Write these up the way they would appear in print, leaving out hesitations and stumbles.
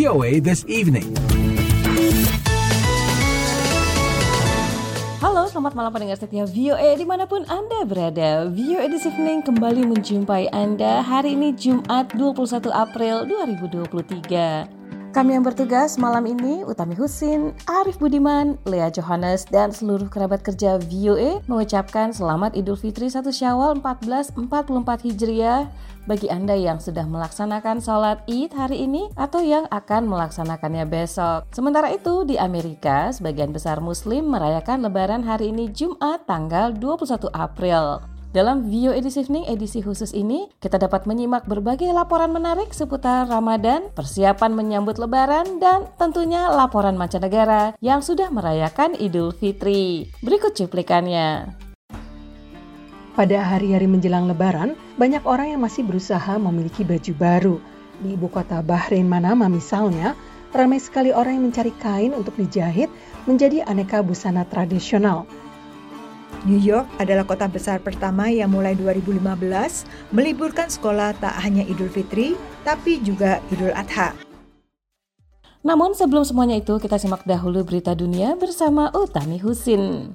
VOA This Evening. Halo, selamat malam pendengar setia VOA dimanapun Anda berada. VOA This Evening kembali menjumpai Anda hari ini Jumat 21 April 2023. Kami yang bertugas malam ini, Utami Husin, Arif Budiman, Lea Johannes, dan seluruh kerabat kerja VOA mengucapkan selamat Idul Fitri 1 Syawal 1444 Hijriah bagi Anda yang sudah melaksanakan sholat Id hari ini atau yang akan melaksanakannya besok. Sementara itu, di Amerika, sebagian besar Muslim merayakan Lebaran hari ini Jumat tanggal 21 April. Dalam VOA This Evening edisi khusus ini, kita dapat menyimak berbagai laporan menarik seputar Ramadan, persiapan menyambut Lebaran, dan tentunya laporan mancanegara yang sudah merayakan Idul Fitri. Berikut cuplikannya. Pada hari-hari menjelang Lebaran, banyak orang yang masih berusaha memiliki baju baru. Di ibu kota Bahrain Manama misalnya, ramai sekali orang yang mencari kain untuk dijahit menjadi aneka busana tradisional. New York adalah kota besar pertama yang mulai 2015 meliburkan sekolah tak hanya Idul Fitri, tapi juga Idul Adha. Namun sebelum semuanya itu, kita simak dahulu berita dunia bersama Utami Husin.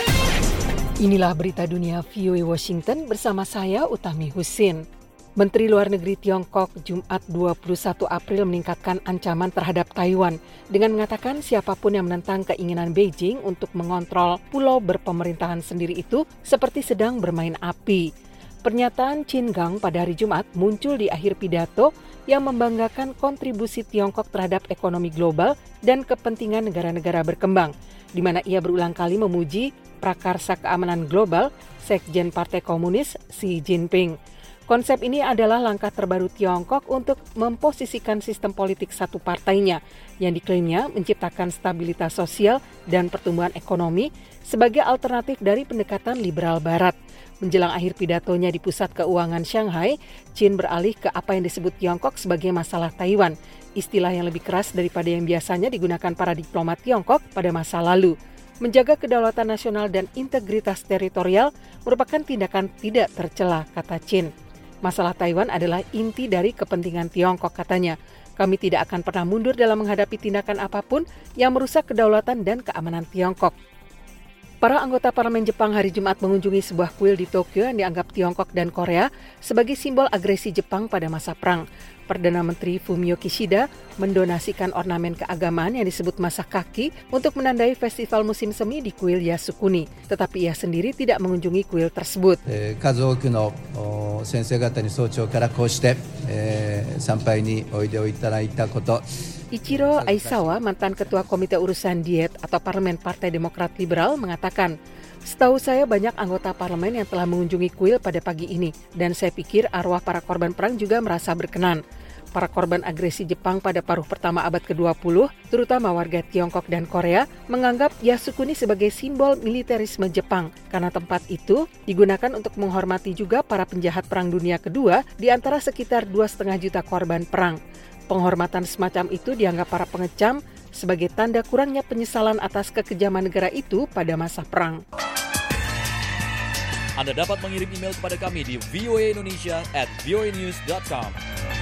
Inilah berita dunia VOA Washington bersama saya Utami Husin. Menteri Luar Negeri Tiongkok Jumat 21 April meningkatkan ancaman terhadap Taiwan dengan mengatakan siapapun yang menentang keinginan Beijing untuk mengontrol pulau berpemerintahan sendiri itu seperti sedang bermain api. Pernyataan Qin Gang pada hari Jumat muncul di akhir pidato yang membanggakan kontribusi Tiongkok terhadap ekonomi global dan kepentingan negara-negara berkembang, di mana ia berulang kali memuji prakarsa keamanan global Sekjen Partai Komunis Xi Jinping. Konsep ini adalah langkah terbaru Tiongkok untuk memposisikan sistem politik satu partainya yang diklaimnya menciptakan stabilitas sosial dan pertumbuhan ekonomi sebagai alternatif dari pendekatan liberal barat. Menjelang akhir pidatonya di Pusat Keuangan Shanghai, Qin beralih ke apa yang disebut Tiongkok sebagai masalah Taiwan, istilah yang lebih keras daripada yang biasanya digunakan para diplomat Tiongkok pada masa lalu. Menjaga kedaulatan nasional dan integritas teritorial merupakan tindakan tidak tercela, kata Qin. Masalah Taiwan adalah inti dari kepentingan Tiongkok, katanya. Kami tidak akan pernah mundur dalam menghadapi tindakan apapun yang merusak kedaulatan dan keamanan Tiongkok. Para anggota parlemen Jepang hari Jumat mengunjungi sebuah kuil di Tokyo yang dianggap Tiongkok dan Korea sebagai simbol agresi Jepang pada masa perang. Perdana Menteri Fumio Kishida mendonasikan ornamen keagamaan yang disebut masa kaki untuk menandai festival musim semi di kuil Yasukuni. Tetapi ia sendiri tidak mengunjungi kuil tersebut. Ichiro Aisawa, mantan ketua Komite Urusan Diet atau Parlemen Partai Demokrat Liberal, mengatakan, "Setahu saya banyak anggota parlemen yang telah mengunjungi kuil pada pagi ini, dan saya pikir arwah para korban perang juga merasa berkenan. Para korban agresi Jepang pada paruh pertama abad ke-20, terutama warga Tiongkok dan Korea, menganggap Yasukuni sebagai simbol militerisme Jepang, karena tempat itu digunakan untuk menghormati juga para penjahat Perang Dunia Kedua di antara sekitar 2,5 juta korban perang. Penghormatan semacam itu dianggap para pengecam sebagai tanda kurangnya penyesalan atas kekejaman negara itu pada masa perang." Anda dapat mengirim email kepada kami di voaindonesia@voanews.com.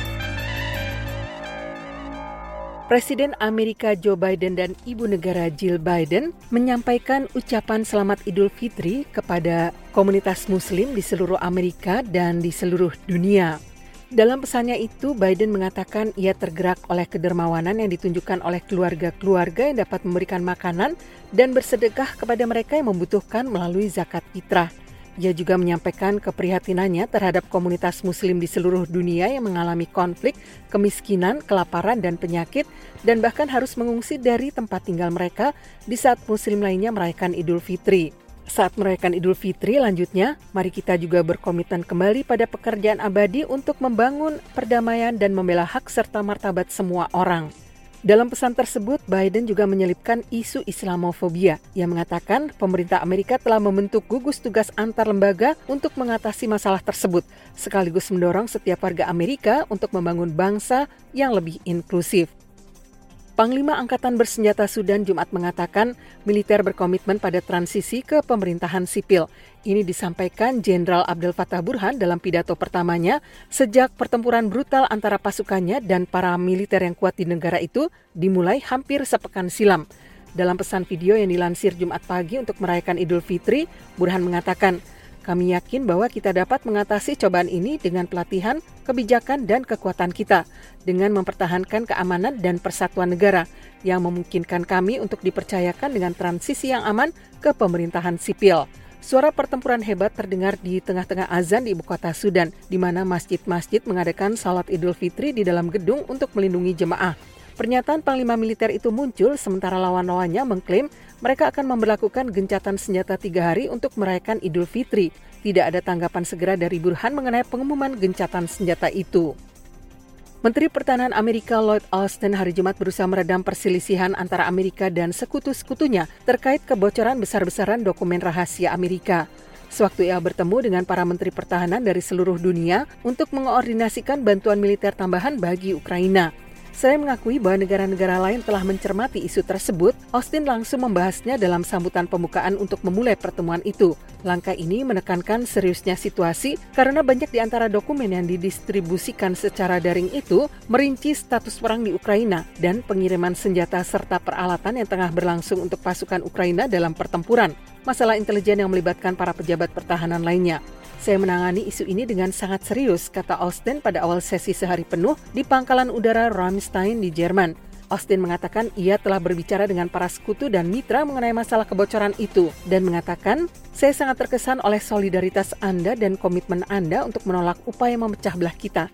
Presiden Amerika Joe Biden dan Ibu Negara Jill Biden menyampaikan ucapan Selamat Idul Fitri kepada komunitas Muslim di seluruh Amerika dan di seluruh dunia. Dalam pesannya itu, Biden mengatakan ia tergerak oleh kedermawanan yang ditunjukkan oleh keluarga-keluarga yang dapat memberikan makanan dan bersedekah kepada mereka yang membutuhkan melalui zakat fitrah. Ia juga menyampaikan keprihatinannya terhadap komunitas Muslim di seluruh dunia yang mengalami konflik, kemiskinan, kelaparan, dan penyakit, dan bahkan harus mengungsi dari tempat tinggal mereka di saat Muslim lainnya merayakan Idul Fitri. Saat merayakan Idul Fitri, lanjutnya, mari kita juga berkomitmen kembali pada pekerjaan abadi untuk membangun perdamaian dan membela hak serta martabat semua orang. Dalam pesan tersebut, Biden juga menyelipkan isu Islamofobia. Ia mengatakan pemerintah Amerika telah membentuk gugus tugas antar lembaga untuk mengatasi masalah tersebut, sekaligus mendorong setiap warga Amerika untuk membangun bangsa yang lebih inklusif. Panglima Angkatan Bersenjata Sudan Jumat mengatakan militer berkomitmen pada transisi ke pemerintahan sipil. Ini disampaikan Jenderal Abdel Fattah Burhan dalam pidato pertamanya sejak pertempuran brutal antara pasukannya dan para militer yang kuat di negara itu dimulai hampir sepekan silam. Dalam pesan video yang dilansir Jumat pagi untuk merayakan Idul Fitri, Burhan mengatakan, "Kami yakin bahwa kita dapat mengatasi cobaan ini dengan pelatihan, kebijakan, dan kekuatan kita, dengan mempertahankan keamanan dan persatuan negara yang memungkinkan kami untuk dipercayakan dengan transisi yang aman ke pemerintahan sipil." Suara pertempuran hebat terdengar di tengah-tengah azan di ibu kota Sudan, di mana masjid-masjid mengadakan salat Idul Fitri di dalam gedung untuk melindungi jemaah. Pernyataan Panglima Militer itu muncul sementara lawan-lawannya mengklaim mereka akan memberlakukan gencatan senjata 3 hari untuk merayakan Idul Fitri. Tidak ada tanggapan segera dari Burhan mengenai pengumuman gencatan senjata itu. Menteri Pertahanan Amerika Lloyd Austin hari Jumat berusaha meredam perselisihan antara Amerika dan sekutu-sekutunya terkait kebocoran besar-besaran dokumen rahasia Amerika. Sewaktu ia bertemu dengan para menteri pertahanan dari seluruh dunia untuk mengoordinasikan bantuan militer tambahan bagi Ukraina. Selain mengakui bahwa negara-negara lain telah mencermati isu tersebut, Austin langsung membahasnya dalam sambutan pembukaan untuk memulai pertemuan itu. Langkah ini menekankan seriusnya situasi karena banyak di antara dokumen yang didistribusikan secara daring itu merinci status perang di Ukraina dan pengiriman senjata serta peralatan yang tengah berlangsung untuk pasukan Ukraina dalam pertempuran. Masalah intelijen yang melibatkan para pejabat pertahanan lainnya. "Saya menangani isu ini dengan sangat serius," kata Austin pada awal sesi sehari penuh di pangkalan udara Ramstein di Jerman. Austin mengatakan ia telah berbicara dengan para sekutu dan mitra mengenai masalah kebocoran itu dan mengatakan, "Saya sangat terkesan oleh solidaritas Anda dan komitmen Anda untuk menolak upaya memecah belah kita."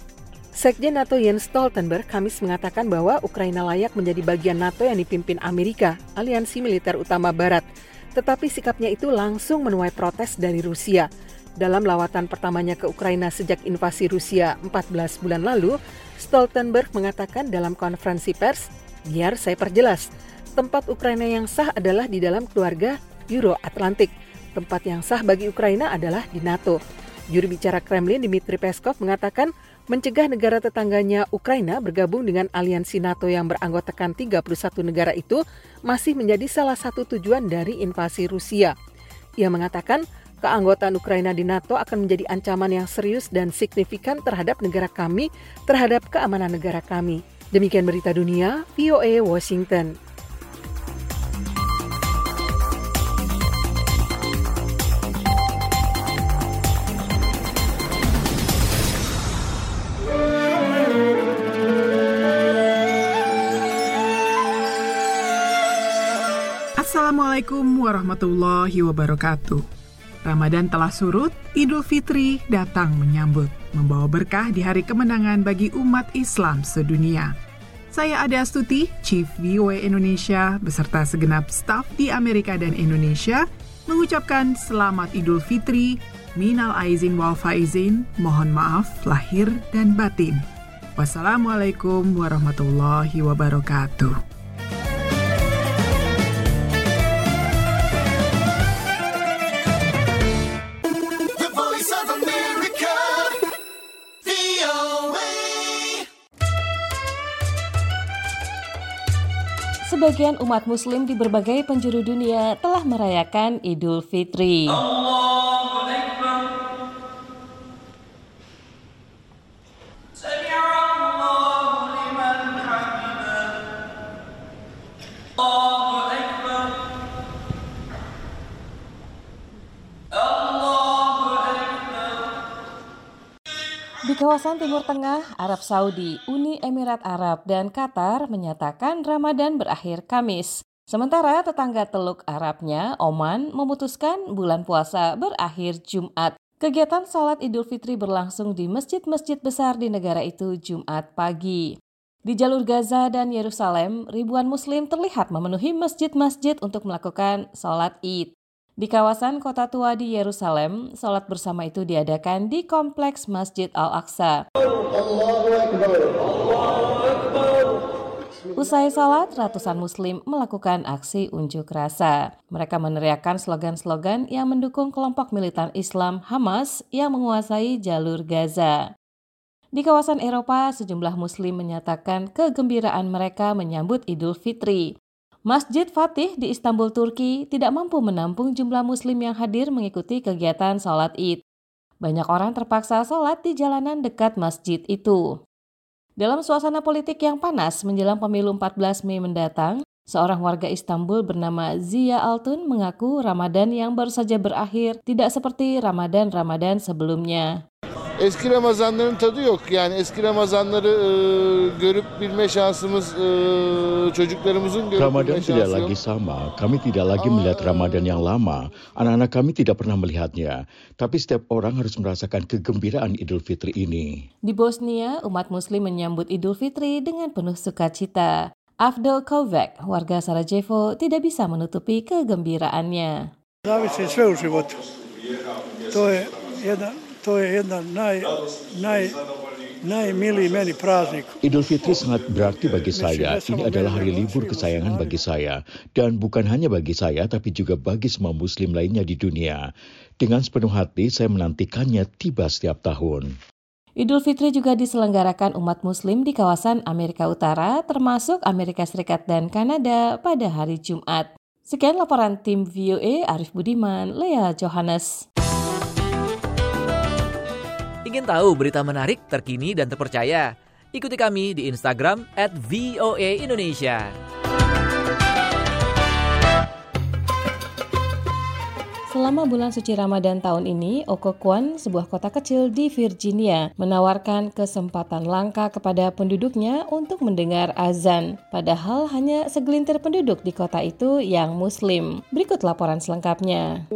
Sekjen NATO Jens Stoltenberg Kamis mengatakan bahwa Ukraina layak menjadi bagian NATO yang dipimpin Amerika, aliansi militer utama Barat. Tetapi sikapnya itu langsung menuai protes dari Rusia. Dalam lawatan pertamanya ke Ukraina sejak invasi Rusia 14 bulan lalu, Stoltenberg mengatakan dalam konferensi pers, "Biar saya perjelas, tempat Ukraina yang sah adalah di dalam keluarga Euro-Atlantik. Tempat yang sah bagi Ukraina adalah di NATO." Juru bicara Kremlin Dmitry Peskov mengatakan mencegah negara tetangganya Ukraina bergabung dengan aliansi NATO yang beranggotakan 31 negara itu masih menjadi salah satu tujuan dari invasi Rusia. Ia mengatakan keanggotaan Ukraina di NATO akan menjadi ancaman yang serius dan signifikan terhadap negara kami, terhadap keamanan negara kami. Demikian berita dunia, VOA Washington. Assalamualaikum warahmatullahi wabarakatuh. Ramadan telah surut, Idul Fitri datang menyambut, membawa berkah di hari kemenangan bagi umat Islam sedunia. Saya Ade Astuti, Chief VOA Indonesia, beserta segenap staf di Amerika dan Indonesia, mengucapkan selamat Idul Fitri, minal aizin wal faizin, mohon maaf lahir dan batin. Wassalamualaikum warahmatullahi wabarakatuh. Sebagian umat muslim di berbagai penjuru dunia telah merayakan Idul Fitri. Allahu Akbar. Sami'allahu liman hamidah. Allahu Akbar. Allahu Akbar. Di kawasan Timur Tengah, Arab Saudi, Uni Emirat Arab, dan Qatar menyatakan Ramadan berakhir Kamis. Sementara tetangga Teluk Arabnya, Oman, memutuskan bulan puasa berakhir Jumat. Kegiatan salat Idul Fitri berlangsung di masjid-masjid besar di negara itu Jumat pagi. Di jalur Gaza dan Yerusalem, ribuan muslim terlihat memenuhi masjid-masjid untuk melakukan salat Id. Di kawasan kota tua di Yerusalem, salat bersama itu diadakan di kompleks Masjid Al-Aqsa. Usai salat, ratusan muslim melakukan aksi unjuk rasa. Mereka meneriakkan slogan-slogan yang mendukung kelompok militan Islam Hamas yang menguasai jalur Gaza. Di kawasan Eropa, sejumlah Muslim menyatakan kegembiraan mereka menyambut Idul Fitri. Masjid Fatih di Istanbul, Turki tidak mampu menampung jumlah Muslim yang hadir mengikuti kegiatan sholat Id. Banyak orang terpaksa sholat di jalanan dekat masjid itu. Dalam suasana politik yang panas menjelang pemilu 14 Mei mendatang, seorang warga Istanbul bernama Ziya Altun mengaku Ramadan yang baru saja berakhir tidak seperti Ramadan sebelumnya. Eski Ramazanların tadı yok. Yani eski Ramazanları görüp bilme şansımız çocuklarımızın görüp Ramadan bilme tidak şansı lagi yok. sama. Kami tidak lagi melihat Ramadan yang lama. Anak-anak kami tidak pernah melihatnya. Tapi setiap orang harus merasakan kegembiraan Idul Fitri ini. Di Bosnia, umat Muslim menyambut Idul Fitri dengan penuh sukacita. Avdol Kovac, warga Sarajevo, tidak bisa menutupi kegembiraannya. Zavisi sve u životu. To je jedan najmiliji meni praznik. Idul Fitri sangat berarti bagi saya. Ini adalah hari libur kesayangan bagi saya. Dan bukan hanya bagi saya, tapi juga bagi semua Muslim lainnya di dunia. Dengan sepenuh hati, saya menantikannya tiba setiap tahun. Idul Fitri juga diselenggarakan umat Muslim di kawasan Amerika Utara, termasuk Amerika Serikat dan Kanada pada hari Jumat. Sekian laporan tim VOA, Arif Budiman, Lea Johannes. Ingin tahu berita menarik, terkini, dan terpercaya? Ikuti kami di Instagram @voaindonesia. Selama bulan suci Ramadan tahun ini, Occoquan, sebuah kota kecil di Virginia, menawarkan kesempatan langka kepada penduduknya untuk mendengar azan. Padahal hanya segelintir penduduk di kota itu yang Muslim. Berikut laporan selengkapnya.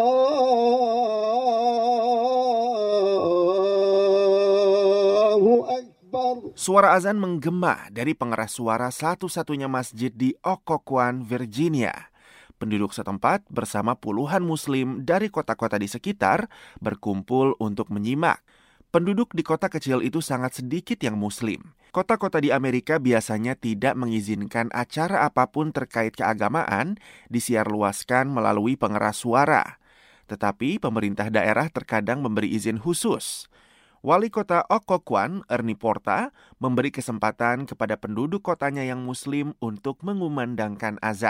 Suara azan menggema dari pengeras suara satu-satunya masjid di Occoquan, Virginia. Penduduk setempat bersama puluhan Muslim dari kota-kota di sekitar berkumpul untuk menyimak. Penduduk di kota kecil itu sangat sedikit yang Muslim. Kota-kota di Amerika biasanya tidak mengizinkan acara apapun terkait keagamaan disiarluaskan melalui pengeras suara. Tetapi pemerintah daerah terkadang memberi izin khusus. Wali kota Occoquan, Ernie Porta, memberi kesempatan kepada penduduk kotanya yang Muslim untuk mengumandangkan azan.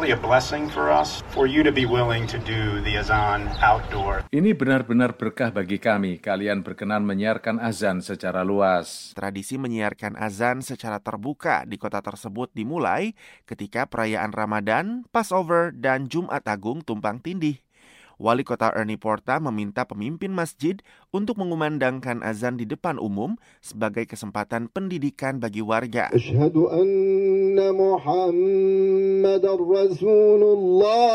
Ini benar-benar berkah bagi kami. Kalian berkenan menyiarkan azan secara luas. Tradisi menyiarkan azan secara terbuka di kota tersebut dimulai ketika perayaan Ramadan, Passover, dan Jumat Agung tumpang tindih. Wali kota Ernie Porta meminta pemimpin masjid untuk mengumandangkan azan di depan umum sebagai kesempatan pendidikan bagi warga. Asyhadu anna Muhammadar Rasulullah.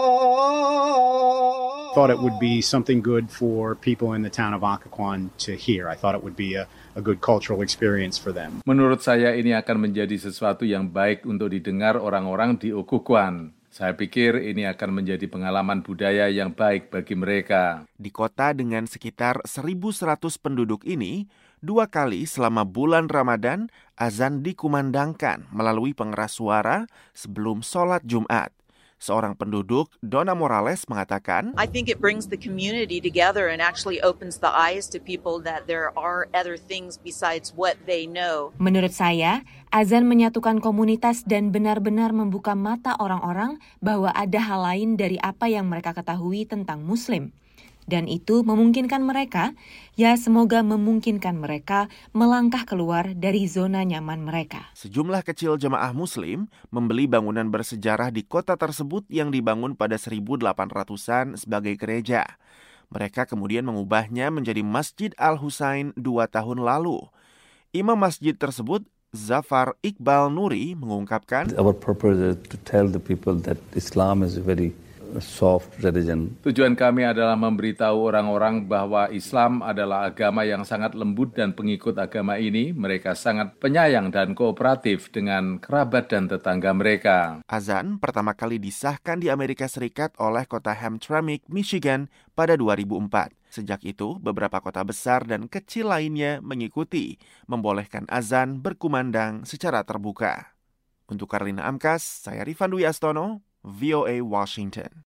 Thought it would be something good for people in the town of Occoquan to hear. I thought it would be a good cultural experience for them. Menurut saya ini akan menjadi sesuatu yang baik untuk didengar orang-orang di Occoquan. Saya pikir ini akan menjadi pengalaman budaya yang baik bagi mereka. Di kota dengan sekitar 1.100 penduduk ini, 2 kali selama bulan Ramadan, azan dikumandangkan melalui pengeras suara sebelum sholat Jumat. Seorang penduduk, Donna Morales, mengatakan, I think it brings the community together and actually opens the eyes to people that there are other things besides what they know. Menurut saya, azan menyatukan komunitas dan benar-benar membuka mata orang-orang bahwa ada hal lain dari apa yang mereka ketahui tentang Muslim. Dan itu memungkinkan mereka, semoga memungkinkan mereka melangkah keluar dari zona nyaman mereka. Sejumlah kecil jemaah Muslim membeli bangunan bersejarah di kota tersebut yang dibangun pada 1800-an sebagai gereja. Mereka kemudian mengubahnya menjadi Masjid Al-Husain 2 tahun lalu. Imam masjid tersebut, Zafar Iqbal Nuri, mengungkapkan, Our purpose is to tell the people that Islam is a very soft religion. Tujuan kami adalah memberitahu orang-orang bahwa Islam adalah agama yang sangat lembut dan pengikut agama ini, mereka sangat penyayang dan kooperatif dengan kerabat dan tetangga mereka. Azan pertama kali disahkan di Amerika Serikat oleh kota Hamtramck, Michigan pada 2004. Sejak itu, beberapa kota besar dan kecil lainnya mengikuti, membolehkan azan berkumandang secara terbuka. Untuk Karlina Amkas, saya Rifan Dwi Astono, VOA Washington.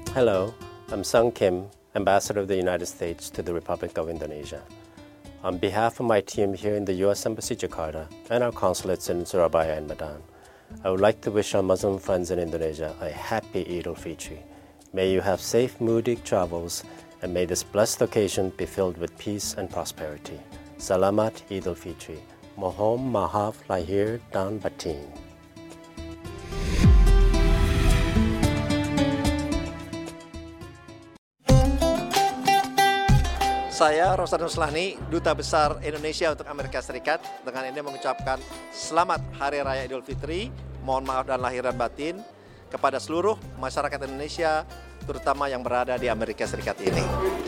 Hello, I'm Sung Kim, Ambassador of the United States to the Republic of Indonesia. On behalf of my team here in the U.S. Embassy Jakarta and our consulates in Surabaya and Medan, I would like to wish our Muslim friends in Indonesia a happy Eid al-Fitr. May you have safe, mudik travels, and may this blessed occasion be filled with peace and prosperity. Selamat Eid al-Fitr. Mohon maaf lahir dan batin. Saya Rosan Ruslani, Duta Besar Indonesia untuk Amerika Serikat. Dengan ini mengucapkan Selamat Hari Raya Idul Fitri, mohon maaf dan lahir dan batin kepada seluruh masyarakat Indonesia, terutama yang berada di Amerika Serikat ini.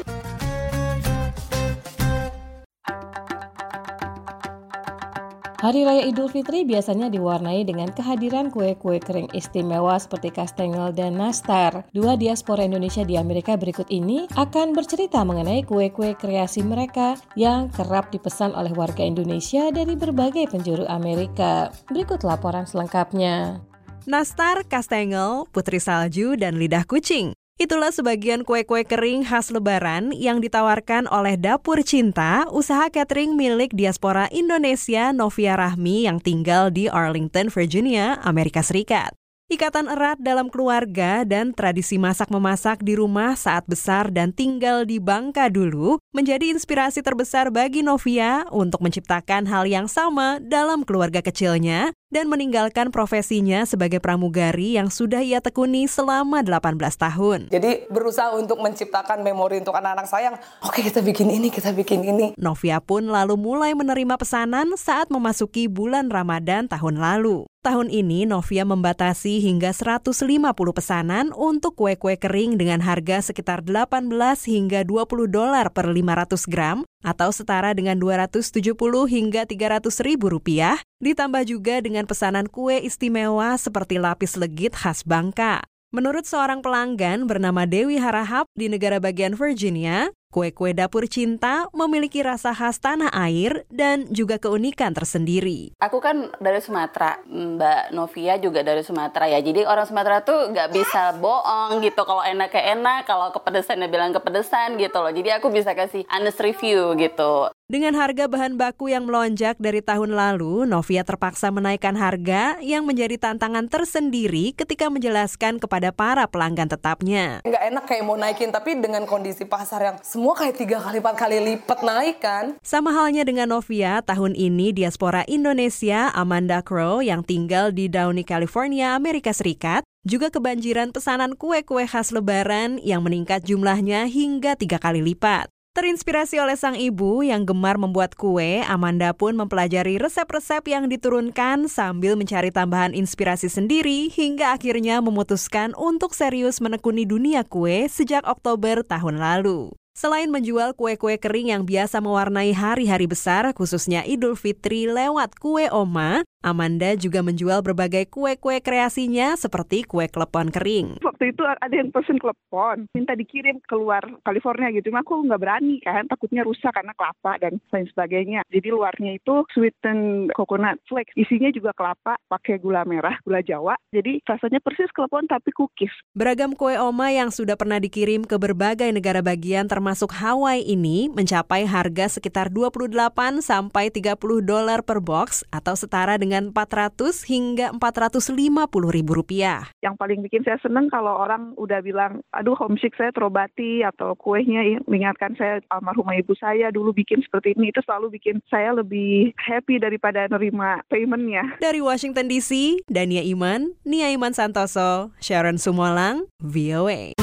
Hari Raya Idul Fitri biasanya diwarnai dengan kehadiran kue-kue kering istimewa seperti kastengel dan nastar. Dua diaspora Indonesia di Amerika berikut ini akan bercerita mengenai kue-kue kreasi mereka yang kerap dipesan oleh warga Indonesia dari berbagai penjuru Amerika. Berikut laporan selengkapnya. Nastar, kastengel, putri salju, dan lidah kucing. Itulah sebagian kue-kue kering khas Lebaran yang ditawarkan oleh Dapur Cinta, usaha catering milik diaspora Indonesia Novia Rahmi yang tinggal di Arlington, Virginia, Amerika Serikat. Ikatan erat dalam keluarga dan tradisi masak-memasak di rumah saat besar dan tinggal di Bangka dulu menjadi inspirasi terbesar bagi Novia untuk menciptakan hal yang sama dalam keluarga kecilnya dan meninggalkan profesinya sebagai pramugari yang sudah ia tekuni selama 18 tahun. Jadi berusaha untuk menciptakan memori untuk anak-anak saya yang oke, kita bikin ini. Novia pun lalu mulai menerima pesanan saat memasuki bulan Ramadan tahun lalu. Tahun ini Novia membatasi hingga 150 pesanan untuk kue-kue kering dengan harga sekitar $18 hingga $20 per 500 gram atau setara dengan 270 hingga 300 ribu rupiah, ditambah juga dengan pesanan kue istimewa seperti lapis legit khas Bangka. Menurut seorang pelanggan bernama Dewi Harahap di negara bagian Virginia, kue-kue Dapur Cinta memiliki rasa khas tanah air dan juga keunikan tersendiri. Aku kan dari Sumatera, Mbak Novia juga dari Sumatera ya. Jadi orang Sumatera tuh nggak bisa bohong gitu. Kalau enak kayak enak, kalau kepedesan ya bilang kepedesan gitu loh. Jadi aku bisa kasih honest review gitu. Dengan harga bahan baku yang melonjak dari tahun lalu, Novia terpaksa menaikkan harga yang menjadi tantangan tersendiri ketika menjelaskan kepada para pelanggan tetapnya. Nggak enak kayak mau naikin, tapi dengan kondisi pasar yang semua kayak 3 kali 4 kali lipat naik kan. Sama halnya dengan Novia, tahun ini diaspora Indonesia Amanda Crow yang tinggal di Downey, California, Amerika Serikat, juga kebanjiran pesanan kue-kue khas Lebaran yang meningkat jumlahnya hingga 3 kali lipat. Terinspirasi oleh sang ibu yang gemar membuat kue, Amanda pun mempelajari resep-resep yang diturunkan sambil mencari tambahan inspirasi sendiri hingga akhirnya memutuskan untuk serius menekuni dunia kue sejak Oktober tahun lalu. Selain menjual kue-kue kering yang biasa mewarnai hari-hari besar, khususnya Idul Fitri lewat kue oma, Amanda juga menjual berbagai kue-kue kreasinya seperti kue klepon kering. Waktu itu ada yang pesen klepon, minta dikirim keluar California gitu. Cuma aku nggak berani kan, takutnya rusak karena kelapa dan lain sebagainya. Jadi luarnya itu sweetened coconut flakes, isinya juga kelapa, pakai gula merah, gula Jawa. Jadi rasanya persis klepon tapi cookies. Beragam kue oma yang sudah pernah dikirim ke berbagai negara bagian termasuk Hawaii ini mencapai harga sekitar $28 sampai $30 per box atau setara dengan 400 hingga 450 ribu rupiah. Yang paling bikin saya seneng kalau orang udah bilang, aduh homesick saya terobati, atau kuenya mengingatkan saya almarhumah ibu saya dulu bikin seperti ini, itu selalu bikin saya lebih happy daripada nerima paymentnya. Dari Washington DC, Dania Iman, Nia Iman Santoso, Sharon Sumolang, VOA.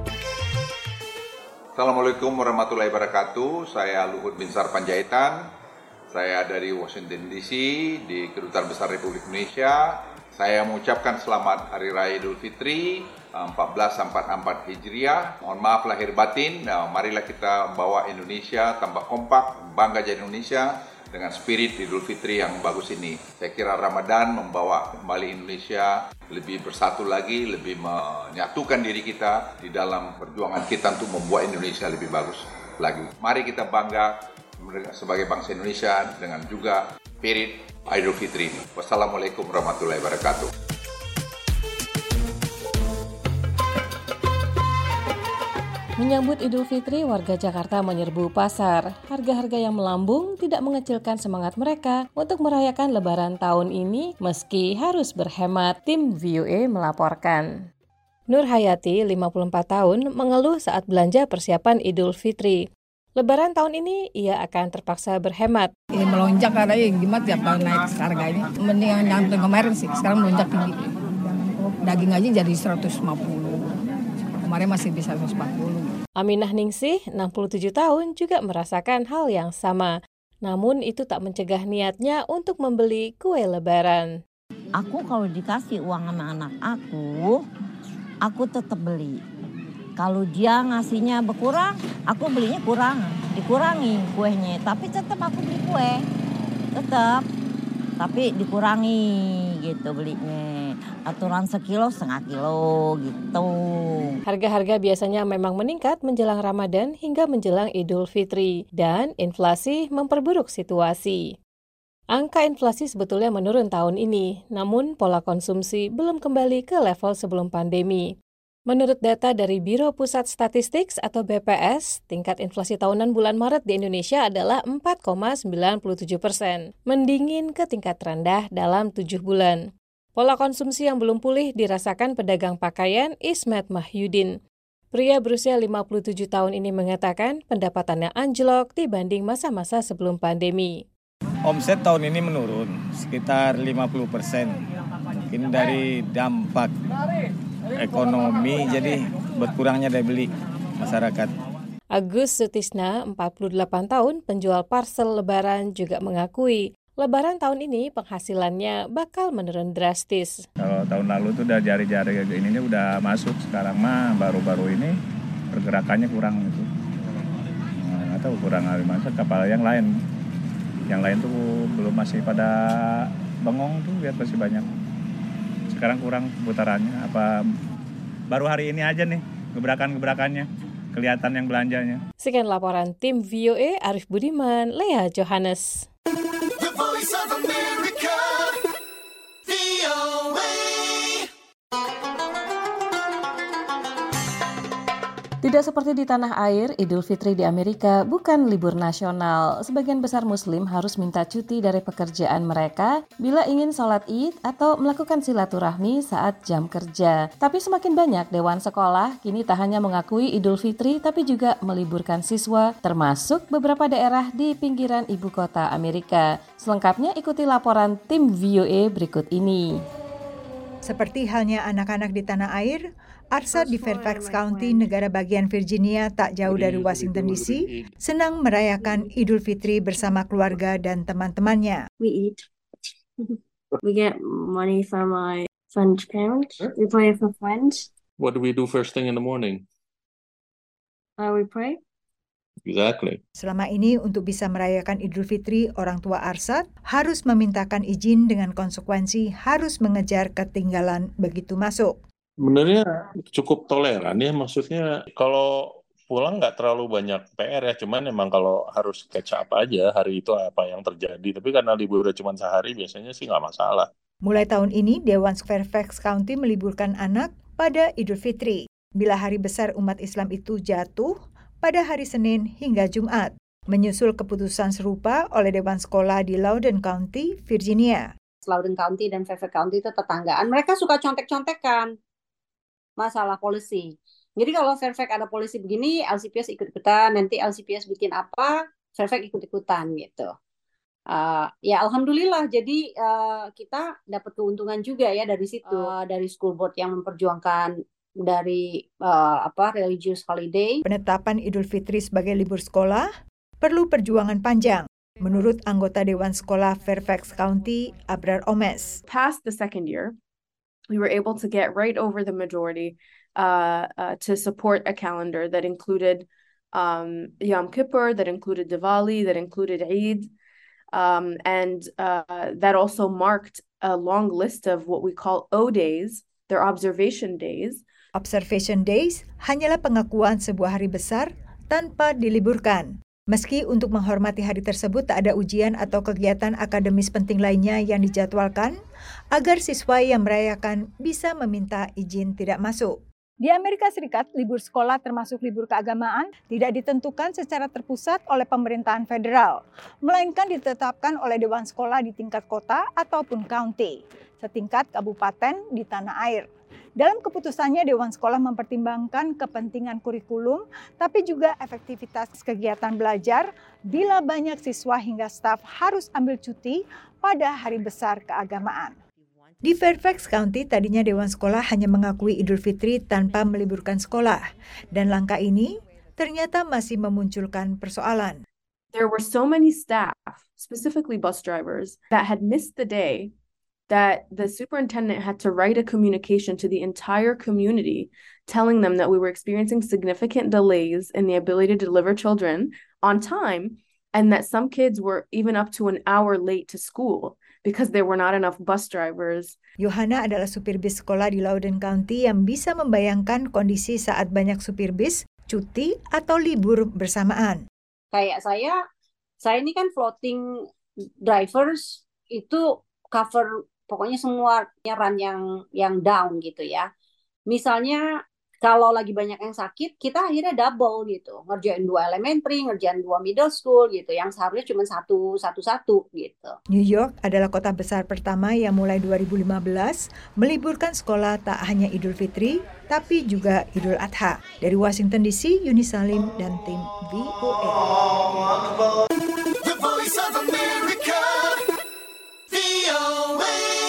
Assalamualaikum warahmatullahi wabarakatuh. Saya Luhut Binsar Panjaitan. Saya dari Washington DC, di Kedutaan Besar Republik Indonesia. Saya mengucapkan selamat Hari Raya Idul Fitri 1444 Hijriah. Mohon maaf lahir batin. Marilah kita bawa Indonesia tambah kompak, bangga jadi Indonesia dengan spirit Idul Fitri yang bagus ini. Saya kira Ramadan membawa kembali Indonesia lebih bersatu lagi, lebih menyatukan diri kita di dalam perjuangan kita untuk membuat Indonesia lebih bagus lagi. Mari kita bangga sebagai bangsa Indonesia dengan juga spirit Idul Fitri ini. Wassalamualaikum warahmatullahi wabarakatuh. Menyambut Idul Fitri, warga Jakarta menyerbu pasar. Harga-harga yang melambung tidak mengecilkan semangat mereka untuk merayakan Lebaran tahun ini meski harus berhemat. Tim VOA melaporkan. Nur Hayati, 54 tahun, mengeluh saat belanja persiapan Idul Fitri. Lebaran tahun ini ia akan terpaksa berhemat. Ini melonjak karena gimana tiap tahun naik harga ini. Mendingan yang kemarin sih, sekarang melonjak tinggi. Daging aja jadi 150. Kemarin masih bisa 140. Aminah Ningsih, 67 tahun, juga merasakan hal yang sama. Namun itu tak mencegah niatnya untuk membeli kue Lebaran. Aku kalau dikasih uang sama anak aku tetap beli. Kalau dia ngasihnya berkurang, aku belinya dikurangi kuenya. Tapi tetap aku beli kue, tapi dikurangi gitu belinya. Aturan sekilo, setengah kilo gitu. Harga-harga biasanya memang meningkat menjelang Ramadan hingga menjelang Idul Fitri. Dan inflasi memperburuk situasi. Angka inflasi sebetulnya menurun tahun ini, namun pola konsumsi belum kembali ke level sebelum pandemi. Menurut data dari Biro Pusat Statistik atau BPS, tingkat inflasi tahunan bulan Maret di Indonesia adalah 4,97%, mendingin ke tingkat terendah dalam 7 bulan. Pola konsumsi yang belum pulih dirasakan pedagang pakaian Ismet Mahyudin. Pria berusia 57 tahun ini mengatakan pendapatannya anjlok dibanding masa-masa sebelum pandemi. Omset tahun ini menurun sekitar 50%. Mungkin dari dampak ekonomi, jadi berkurangnya daya beli masyarakat. Agus Sutisna, 48 tahun, penjual parsel Lebaran juga mengakui Lebaran tahun ini penghasilannya bakal menurun drastis. Kalau tahun lalu tuh udah jari-jari ininya udah masuk, sekarang mah baru-baru ini pergerakannya kurang gitu. Atau kurang masuk kapal yang lain. Yang lain tuh belum masih pada bengong tuh, lihat masih banyak. Sekarang kurang putarannya, apa baru hari ini aja nih gebrakan-gebrakannya, kelihatan yang belanjanya. Sekian laporan tim VOA, Arif Budiman, Lea Johannes. The Voice of America, VOA. Tidak seperti di tanah air, Idul Fitri di Amerika bukan libur nasional. Sebagian besar Muslim harus minta cuti dari pekerjaan mereka bila ingin sholat Id atau melakukan silaturahmi saat jam kerja. Tapi semakin banyak dewan sekolah kini tak hanya mengakui Idul Fitri tapi juga meliburkan siswa, termasuk beberapa daerah di pinggiran ibu kota Amerika. Selengkapnya ikuti laporan tim VOA berikut ini. Seperti halnya anak-anak di tanah air, Arsad di Fairfax County, negara bagian Virginia tak jauh dari Washington DC, senang merayakan Idul Fitri bersama keluarga dan teman-temannya. We eat. We get money from my friend's parents. We play for friends. What do we do first thing in the morning? We pray. Exactly. Selama ini untuk bisa merayakan Idul Fitri, orang tua Arsad harus memintakan izin dengan konsekuensi harus mengejar ketinggalan begitu masuk. Sebenarnya cukup toleran ya, maksudnya kalau pulang nggak terlalu banyak PR ya, cuman emang kalau harus catch up aja hari itu apa yang terjadi, tapi karena libur udah cuma sehari biasanya sih nggak masalah. Mulai tahun ini, Dewan Fairfax County meliburkan anak pada Idul Fitri, bila hari besar umat Islam itu jatuh pada hari Senin hingga Jumat, menyusul keputusan serupa oleh Dewan Sekolah di Loudoun County, Virginia. Loudoun County dan Fairfax County itu tetanggaan, mereka suka contek-contekan masalah polisi. Jadi kalau Fairfax ada polisi begini, LCPS ikut-ikutan, nanti LCPS bikin apa, Fairfax ikut-ikutan gitu. Ya alhamdulillah, jadi kita dapat keuntungan juga ya dari situ, dari school board yang memperjuangkan dari religious holiday. Penetapan Idul Fitri sebagai libur sekolah perlu perjuangan panjang. Menurut anggota Dewan Sekolah Fairfax County, Abrar Omes. Past the second year, we were able to get right over the majority to support a calendar that included Yom Kippur, that included Diwali, that included Eid, and that also marked a long list of what we call O days, their observation days. Observation days hanyalah pengakuan sebuah hari besar tanpa diliburkan. Meski untuk menghormati hari tersebut tak ada ujian atau kegiatan akademis penting lainnya yang dijadwalkan, agar siswa yang merayakan bisa meminta izin tidak masuk. Di Amerika Serikat, libur sekolah termasuk libur keagamaan tidak ditentukan secara terpusat oleh pemerintahan federal, melainkan ditetapkan oleh Dewan Sekolah di tingkat kota ataupun county, setingkat kabupaten di tanah air. Dalam keputusannya, Dewan Sekolah mempertimbangkan kepentingan kurikulum, tapi juga efektivitas kegiatan belajar bila banyak siswa hingga staf harus ambil cuti pada hari besar keagamaan. Di Fairfax County, tadinya Dewan Sekolah hanya mengakui Idul Fitri tanpa meliburkan sekolah. Dan langkah ini ternyata masih memunculkan persoalan. There were so many staff, specifically bus drivers, that had missed the day that the superintendent had to write a communication to the entire community telling them that we were experiencing significant delays in the ability to deliver children on time and that some kids were even up to an hour late to school because there were not enough bus drivers. Yohana adalah supir bis sekolah di Loudoun County yang bisa membayangkan kondisi saat banyak supir bis cuti atau libur bersamaan. Kayak saya ini kan floating drivers itu cover pokoknya semua run yang down gitu ya. Misalnya kalau lagi banyak yang sakit, kita akhirnya double gitu. Ngerjain 2 elementary, ngerjain 2 middle school gitu. Yang seharusnya cuma satu gitu. New York adalah kota besar pertama yang mulai 2015 meliburkan sekolah tak hanya Idul Fitri, tapi juga Idul Adha. Dari Washington DC, Yuni Salim dan tim VOA. The Voice of America, VOA.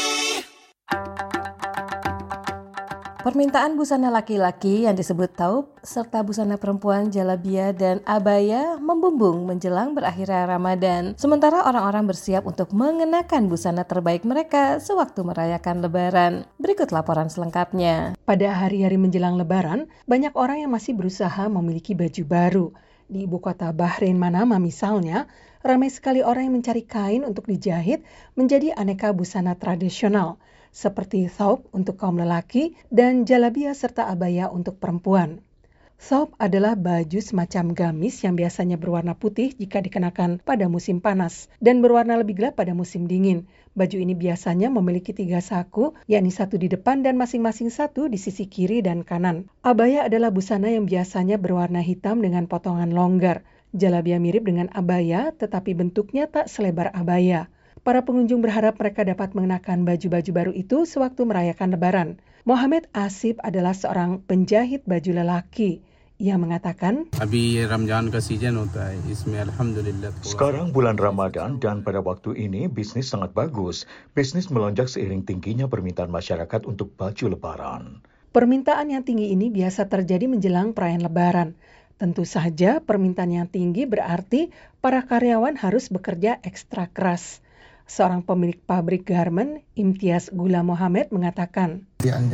Permintaan busana laki-laki yang disebut taub serta busana perempuan jalabia dan abaya membumbung menjelang berakhirnya Ramadan. Sementara orang-orang bersiap untuk mengenakan busana terbaik mereka sewaktu merayakan Lebaran. Berikut laporan selengkapnya. Pada hari-hari menjelang Lebaran, banyak orang yang masih berusaha memiliki baju baru. Di ibu kota Bahrain Manama misalnya, ramai sekali orang yang mencari kain untuk dijahit menjadi aneka busana tradisional, seperti thawb untuk kaum lelaki dan jalabia serta abaya untuk perempuan. Thawb adalah baju semacam gamis yang biasanya berwarna putih jika dikenakan pada musim panas dan berwarna lebih gelap pada musim dingin. Baju ini biasanya memiliki 3 saku, yakni 1 di depan dan masing-masing 1 di sisi kiri dan kanan. Abaya adalah busana yang biasanya berwarna hitam dengan potongan longgar. Jalabia mirip dengan abaya, tetapi bentuknya tak selebar abaya. Para pengunjung berharap mereka dapat mengenakan baju-baju baru itu sewaktu merayakan Lebaran. Mohamed Asif adalah seorang penjahit baju lelaki. Ia mengatakan, sekarang bulan Ramadan dan pada waktu ini bisnis sangat bagus. Bisnis melonjak seiring tingginya permintaan masyarakat untuk baju Lebaran. Permintaan yang tinggi ini biasa terjadi menjelang perayaan Lebaran. Tentu saja permintaan yang tinggi berarti para karyawan harus bekerja ekstra keras. Seorang pemilik pabrik garment, Imtiaz Gula Mohamed, mengatakan,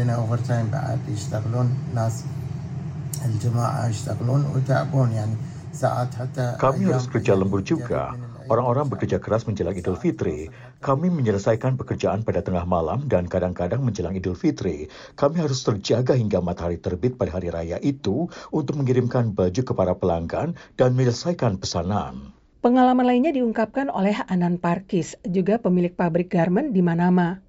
kami harus kerja lembur juga. Orang-orang bekerja keras menjelang Idul Fitri. Kami menyelesaikan pekerjaan pada tengah malam dan kadang-kadang menjelang Idul Fitri. Kami harus terjaga hingga matahari terbit pada hari raya itu untuk mengirimkan baju ke para pelanggan dan menyelesaikan pesanan. Pengalaman lainnya diungkapkan oleh Anan Parkis, juga pemilik pabrik garment di Manama.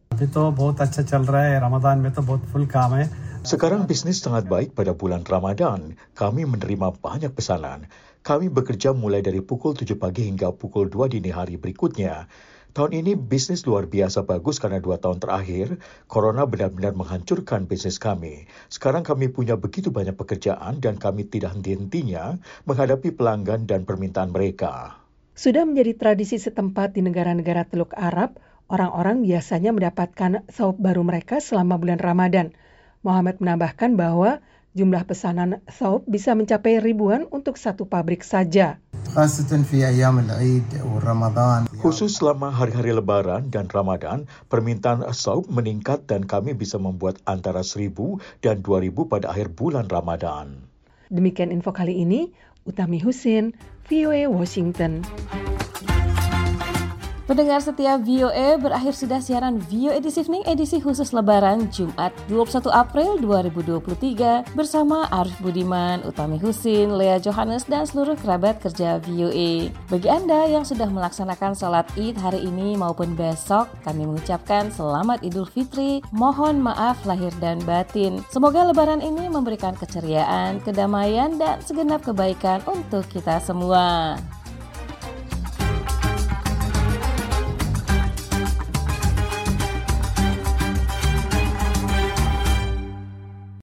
Sekarang bisnis sangat baik pada bulan Ramadan. Kami menerima banyak pesanan. Kami bekerja mulai dari pukul 7 pagi hingga pukul 2 dini hari berikutnya. Tahun ini bisnis luar biasa bagus karena 2 tahun terakhir, Corona benar-benar menghancurkan bisnis kami. Sekarang kami punya begitu banyak pekerjaan dan kami tidak henti-hentinya menghadapi pelanggan dan permintaan mereka. Sudah menjadi tradisi setempat di negara-negara Teluk Arab, orang-orang biasanya mendapatkan thawb baru mereka selama bulan Ramadan. Mohamed menambahkan bahwa jumlah pesanan thawb bisa mencapai ribuan untuk 1 pabrik saja. Khusus selama hari-hari Lebaran dan Ramadan, permintaan thawb meningkat dan kami bisa membuat antara 1.000 dan 2.000 pada akhir bulan Ramadan. Demikian info kali ini, Utami Husin, VOA Washington. Pendengar setia VOA, berakhir sudah siaran VOA This Evening edisi khusus Lebaran Jumat 21 April 2023 bersama Arif Budiman, Utami Husin, Lea Johannes, dan seluruh kerabat kerja VOA. Bagi Anda yang sudah melaksanakan sholat Id hari ini maupun besok, kami mengucapkan Selamat Idul Fitri, mohon maaf lahir dan batin. Semoga Lebaran ini memberikan keceriaan, kedamaian, dan segenap kebaikan untuk kita semua.